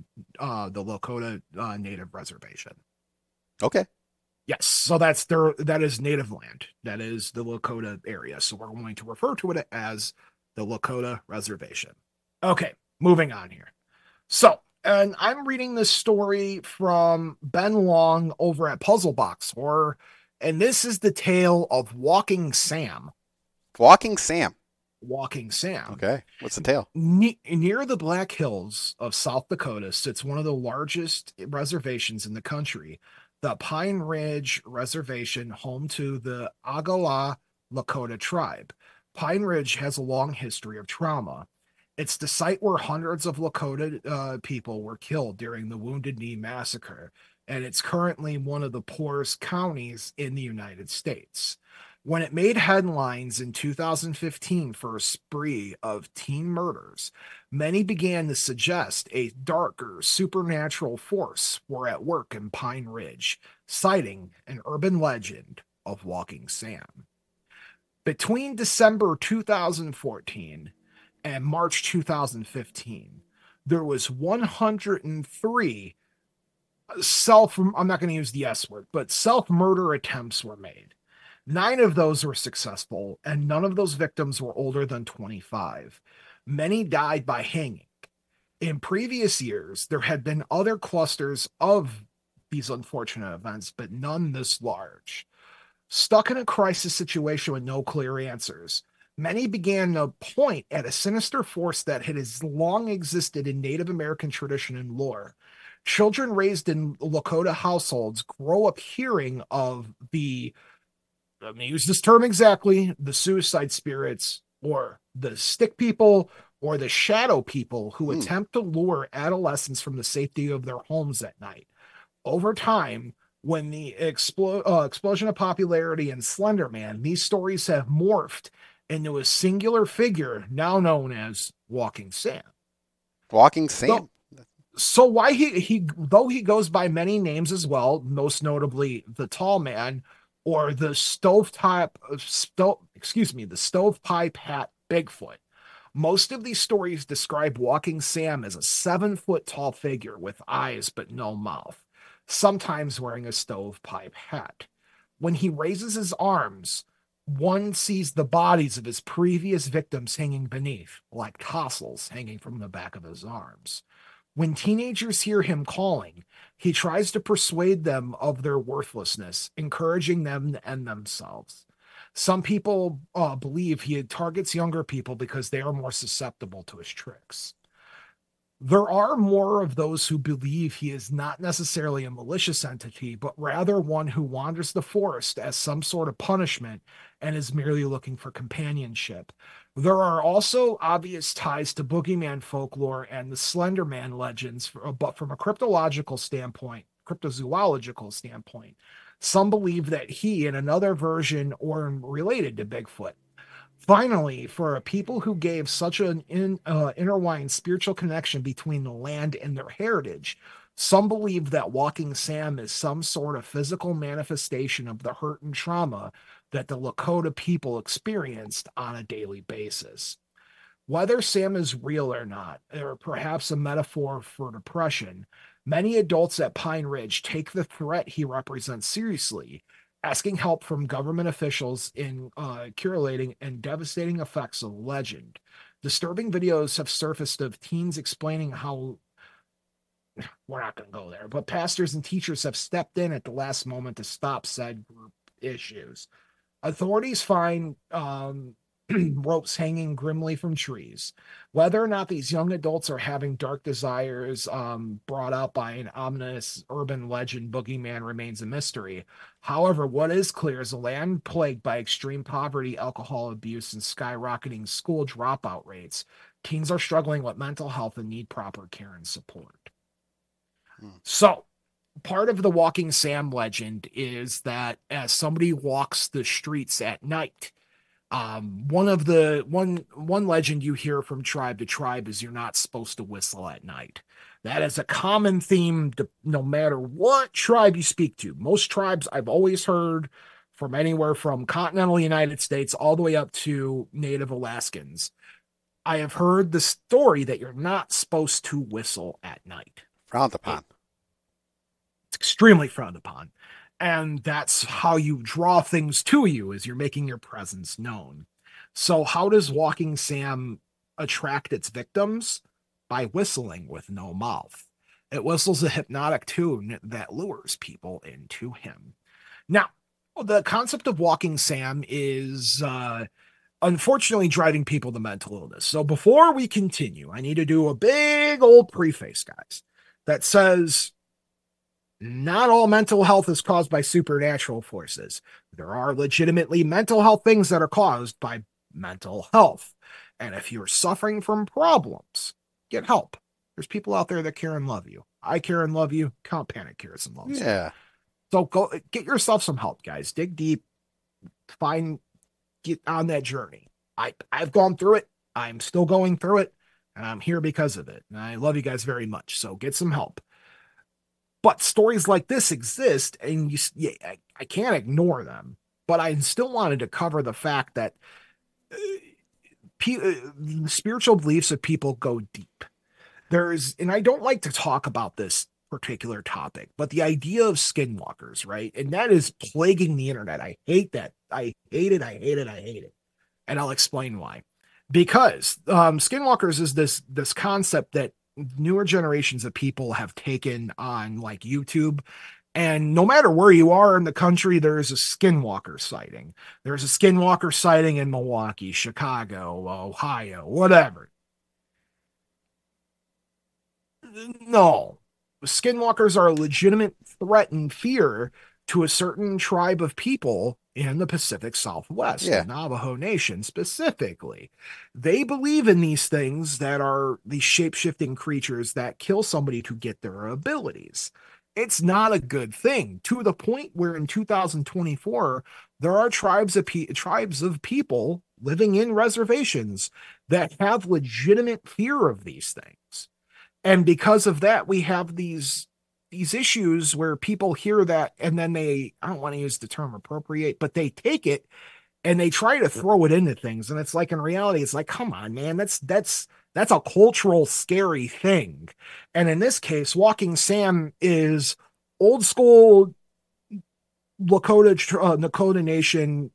Native Reservation. Okay. Yes, so that is native land. That is the Lakota area. So we're going to refer to it as the Lakota Reservation. Okay, moving on here. So, and I'm reading this story from Ben Long over at Puzzlebox Horror, and this is the tale of Walking Sam. Walking Sam. Walking Sam. Okay. What's the tale? Near the Black Hills of South Dakota sits one of the largest reservations in the country, the Pine Ridge Reservation, home to the Oglala Lakota tribe. Pine Ridge has a long history of trauma. It's the site where hundreds of Lakota people were killed during the Wounded Knee Massacre, and it's currently one of the poorest counties in the United States. When it made headlines in 2015 for a spree of teen murders, many began to suggest a darker supernatural force were at work in Pine Ridge, citing an urban legend of Walking Sam. Between December 2014 and March 2015, there was 103 I'm not going to use the S word, but self-murder attempts were made. 9 of those were successful, and none of those victims were older than 25. Many died by hanging. In previous years, there had been other clusters of these unfortunate events, but none this large. Stuck in a crisis situation with no clear answers, many began to point at a sinister force that has long existed in Native American tradition and lore. Children raised in Lakota households grow up hearing of let me use this term exactly, the suicide spirits or the stick people or the shadow people who attempt to lure adolescents from the safety of their homes at night. Over time, when the explosion of popularity in Slender Man, these stories have morphed into a singular figure now known as Walking Sam. Walking Sam. So why he though he goes by many names as well, most notably the Tall Man or the stovepipe hat Bigfoot. Most of these stories describe Walking Sam as a 7-foot tall figure with eyes but no mouth, sometimes wearing a stovepipe hat. When he raises his arms, one sees the bodies of his previous victims hanging beneath, like tassels hanging from the back of his arms. When teenagers hear him calling, he tries to persuade them of their worthlessness, encouraging them to end themselves. Some people believe he targets younger people because they are more susceptible to his tricks. There are more of those who believe he is not necessarily a malicious entity, but rather one who wanders the forest as some sort of punishment and is merely looking for companionship. There are also obvious ties to boogeyman folklore and the Slender Man legends, but from a cryptozoological standpoint, some believe that he and another version are related to Bigfoot. Finally, for a people who gave such an intertwined spiritual connection between the land and their heritage, some believe that Walking Sam is some sort of physical manifestation of the hurt and trauma that the Lakota people experienced on a daily basis. Whether Sam is real or not, or perhaps a metaphor for depression, many adults at Pine Ridge take the threat he represents seriously, asking help from government officials in curating and devastating effects of legend. Disturbing videos have surfaced of teens explaining how, we're not going to go there, but pastors and teachers have stepped in at the last moment to stop said group issues. Authorities find ropes hanging grimly from trees. Whether or not these young adults are having dark desires brought out by an ominous urban legend boogeyman remains a mystery. However, what is clear is a land plagued by extreme poverty, alcohol abuse, and skyrocketing school dropout rates. Teens are struggling with mental health and need proper care and support. So, part of the Walking Sam legend is that as somebody walks the streets at night, one legend you hear from tribe to tribe is you're not supposed to whistle at night. That is a common theme no matter what tribe you speak to. Most tribes I've always heard from anywhere from continental United States all the way up to Native Alaskans. I have heard the story that you're not supposed to whistle at night. Frowned upon. It's extremely frowned upon. And that's how you draw things to you, is you're making your presence known. So how does Walking Sam attract its victims? By whistling with no mouth. It whistles a hypnotic tune that lures people into him. Now, the concept of Walking Sam is unfortunately driving people to mental illness. So before we continue, I need to do a big old preface, guys, that says not all mental health is caused by supernatural forces. There are legitimately mental health things that are caused by mental health. And if you're suffering from problems, get help. There's people out there that care and love you. I care and love you. Count Panic cares and loves you. Yeah. So go get yourself some help, guys. Dig deep. Get on that journey. I've gone through it. I'm still going through it. And I'm here because of it. And I love you guys very much. So get some help. But stories like this exist, and I can't ignore them. But I still wanted to cover the fact that the spiritual beliefs of people go deep. And I don't like to talk about this particular topic, but the idea of skinwalkers, right? And that is plaguing the internet. I hate that. I hate it. And I'll explain why. Because skinwalkers is this concept that newer generations of people have taken on, like YouTube. And no matter where you are in the country, there is a skinwalker sighting. There's a skinwalker sighting in Milwaukee, Chicago, Ohio, whatever. No. Skinwalkers are a legitimate threat and fear to a certain tribe of people in the Pacific Southwest, the Navajo Nation specifically. They believe in these things that are these shape-shifting creatures that kill somebody to get their abilities. It's not a good thing, to the point where in 2024, there are tribes of people living in reservations that have legitimate fear of these things. And because of that, we have these issues where people hear that and then I don't want to use the term appropriate, but they take it and they try to throw it into things. And it's like, in reality, it's like, come on, man, that's a cultural scary thing. And in this case, Walking Sam is old school Lakota Nation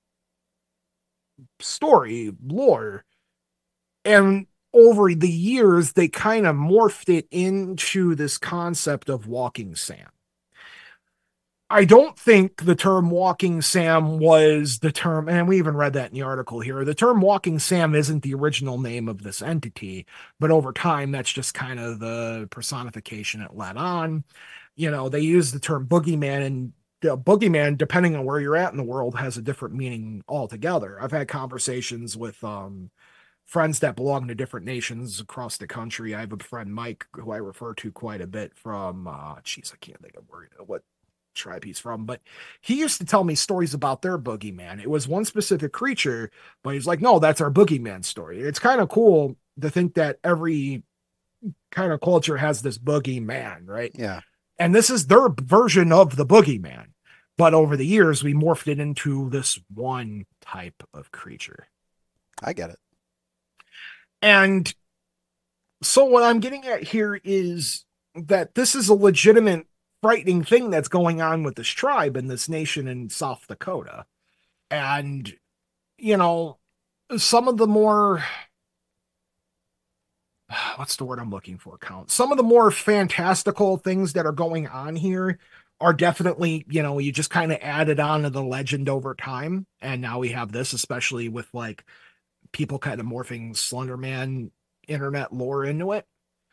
story lore. And over the years, they kind of morphed it into this concept of Walking Sam. I don't think the term Walking Sam was the term, and we even read that in the article here. The term Walking Sam isn't the original name of this entity, but over time, that's just kind of the personification it led on. You know, they use the term boogeyman, and the boogeyman, depending on where you're at in the world, has a different meaning altogether. I've had conversations with friends that belong to different nations across the country. I have a friend, Mike, who I refer to quite a bit from, I can't think of what tribe he's from, but he used to tell me stories about their boogeyman. It was one specific creature, but he's like, no, that's our boogeyman story. It's kind of cool to think that every kind of culture has this boogeyman, right? Yeah. And this is their version of the boogeyman. But over the years, we morphed it into this one type of creature. I get it. And so what I'm getting at here is that this is a legitimate, frightening thing that's going on with this tribe and this nation in South Dakota. And, you know, some of the more, what's the word I'm looking for, Count? Some of the more fantastical things that are going on here are definitely, you just kind of added on to the legend over time. And now we have this, especially with like people kind of morphing Slender Man internet lore into it.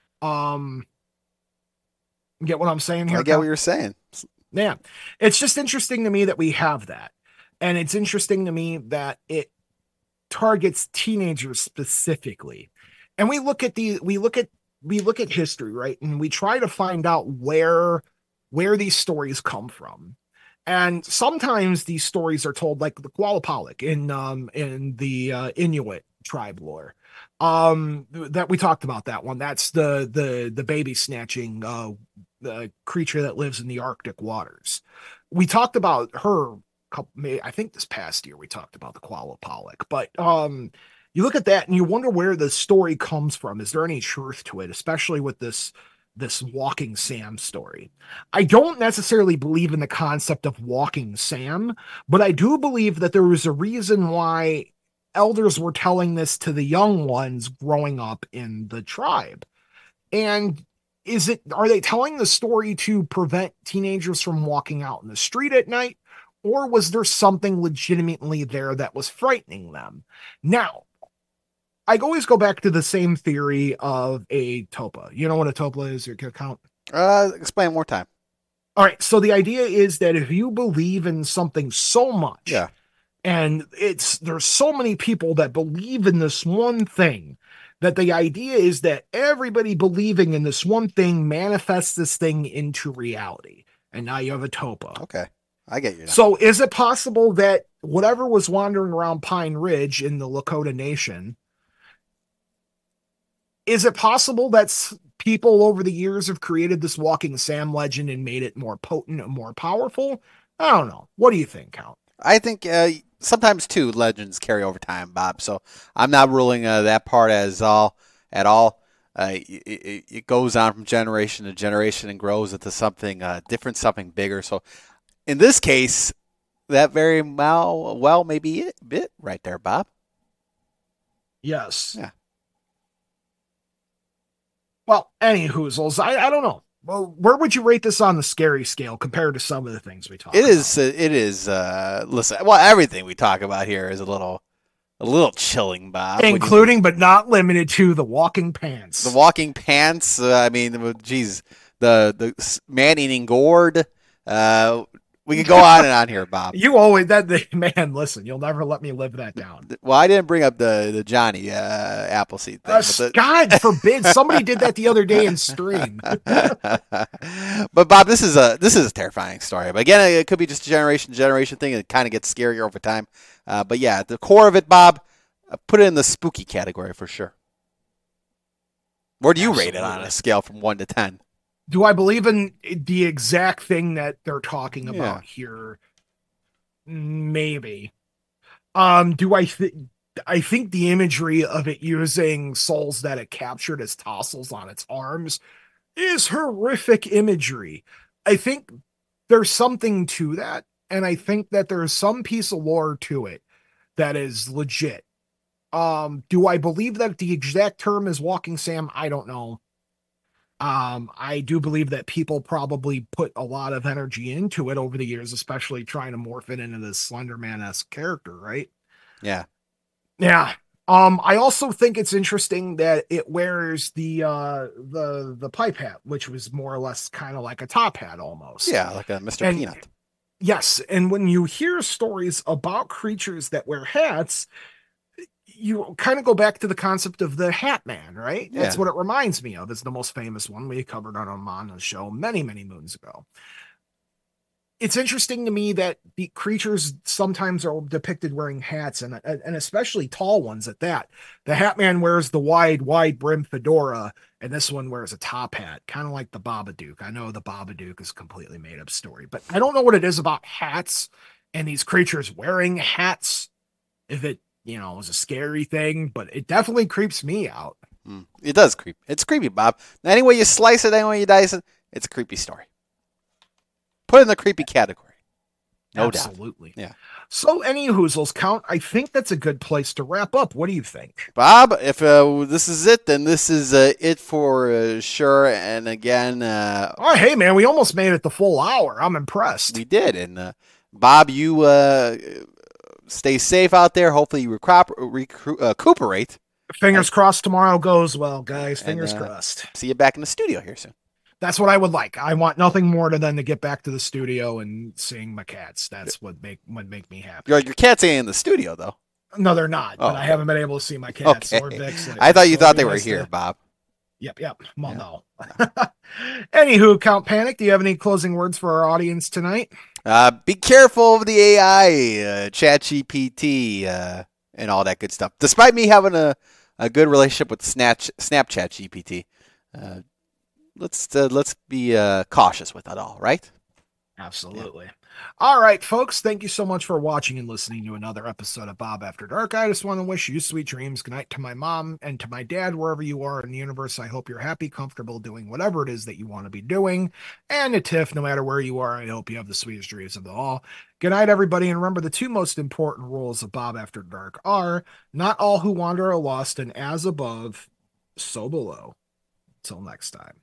Get what I'm saying here? I get what you're saying. Yeah. It's just interesting to me that we have that. And it's interesting to me that it targets teenagers specifically. And we look at history, right? And we try to find out where these stories come from. And sometimes these stories are told like the Qualopalik in the Inuit tribe lore. That we talked about that one. That's the baby snatching the creature that lives in the Arctic waters. We talked about her I think this past year we talked about the Qualopalik, but you look at that and you wonder where the story comes from. Is there any truth to it, especially with this Walking Sam story? I don't necessarily believe in the concept of Walking Sam, but I do believe that there was a reason why elders were telling this to the young ones growing up in the tribe. And are they telling the story to prevent teenagers from walking out in the street at night? Or was there something legitimately there that was frightening them? Now, I always go back to the same theory of a topa. You know what a topa is, your count? Explain one more time. All right. So the idea is that if you believe in something so much, Yeah. and there's so many people that believe in this one thing, that the idea is that everybody believing in this one thing manifests this thing into reality. And now you have a topa. Okay. I get you now. So is it possible that whatever was wandering around Pine Ridge in the Lakota Nation, is it possible that people over the years have created this Walking Sam legend and made it more potent and more powerful? I don't know. What do you think, Count? I think sometimes too legends carry over time, Bob. So I'm not ruling that part at all. It goes on from generation to generation and grows into something different, something bigger. So in this case, that very well may be it right there, Bob. Yes. Yeah. Well, any hoozles, I don't know. Well, where would you rate this on the scary scale compared to some of the things we talk about? It is. Listen, well, everything we talk about here is a little chilling, Bob. Including, but not limited to, the walking pants. The walking pants. I mean, geez, the man-eating gourd. We could go on and on here, Bob. You always man. Listen, you'll never let me live that down. Well, I didn't bring up the Johnny Appleseed thing. God forbid somebody did that the other day in stream. But Bob, this is a terrifying story. But again, it could be just a generation thing. It kind of gets scarier over time. But yeah, the core of it, Bob, put it in the spooky category for sure. Where do you rate it on a scale from 1 to 10? Do I believe in the exact thing that they're talking about here? Maybe. Do I think the imagery of it using souls that it captured as tassels on its arms is horrific imagery. I think there's something to that, and I think that there's some piece of lore to it that is legit. Do I believe that the exact term is Walking Sam? I don't know. I do believe that people probably put a lot of energy into it over the years, especially trying to morph it into this Slender Man-esque character, right? Yeah. Yeah. I also think it's interesting that it wears the pipe hat, which was more or less kind of like a top hat almost. Yeah, like a Mr. Peanut. Yes, and when you hear stories about creatures that wear hats, you kind of go back to the concept of the Hat Man, right? Yeah. That's what it reminds me of. It's the most famous one we covered on Amana's show many, many moons ago. It's interesting to me that the creatures sometimes are depicted wearing hats, and especially tall ones at that. The Hat Man wears the wide brim fedora, and this one wears a top hat, kind of like the Babadook. I know the Babadook is a completely made up story, but I don't know what it is about hats and these creatures wearing hats. If it, is a scary thing, but it definitely creeps me out. It does creep. It's creepy, Bob. Any way you slice it, any way you dice it, it's a creepy story. Put it in the creepy category. No doubt. Absolutely. Yeah. So, any hoozles count. I think that's a good place to wrap up. What do you think? Bob, if this is it, then this is it for sure. And again, Oh, hey, man, we almost made it the full hour. I'm impressed. we did. And Bob, you stay safe out there. Hopefully you recuperate. Fingers crossed tomorrow goes well, guys. And, Fingers crossed. See you back in the studio here soon. That's what I would like. I want nothing more than to get back to the studio and seeing my cats. That's what make me happy. Your cats ain't in the studio, though. No, they're not. Oh, but I haven't been able to see my cats Okay. or Vix. I thought you So thought it'd they be were nice here, to- Bob. Yep. Well, Yeah. no. Anywho, Count Panic, do you have any closing words for our audience tonight? Be careful of the AI, ChatGPT, and all that good stuff. Despite me having a good relationship with Snapchat GPT, let's be cautious with that all, right? Absolutely. All right, folks. Thank you so much for watching and listening to another episode of Bob After Dark. I just want to wish you sweet dreams. Good night to my mom and to my dad, wherever you are in the universe. I hope you're happy, comfortable doing whatever it is that you want to be doing. And to Tiff, no matter where you are, I hope you have the sweetest dreams of them all. Good night, everybody. And remember, the two most important rules of Bob After Dark are not all who wander are lost, and as above, so below. Until next time.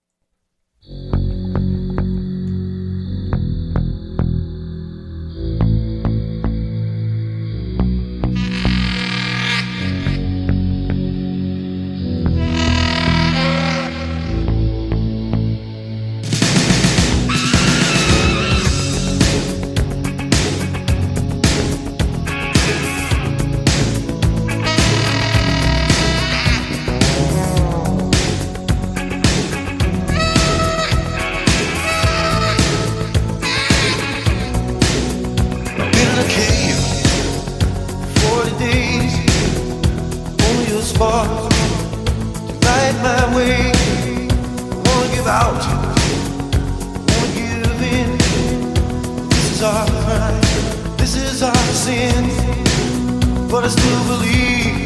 Been in a cave 40 days, only a spark to light my way. I wanna give out, wanna give in. This is our crime, this is our sin. But I still believe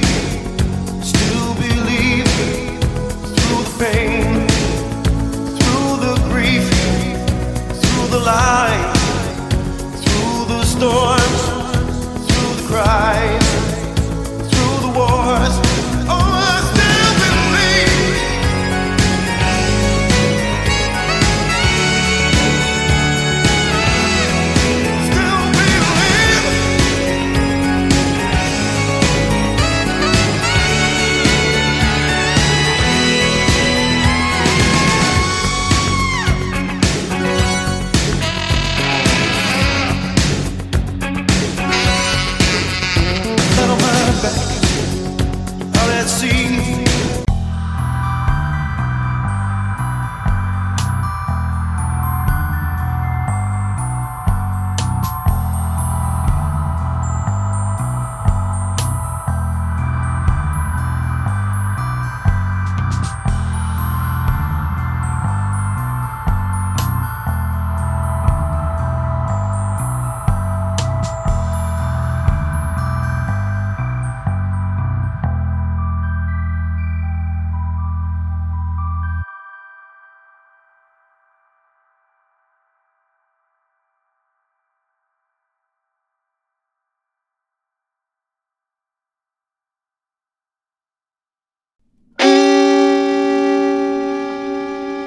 through the pain, through the grief, through the lies, through the storms, through the cries, through the wars. Oh, I still believe. Still believe. Flat on my back, out at sea.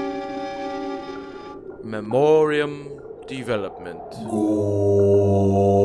Memoriam Development. Goal.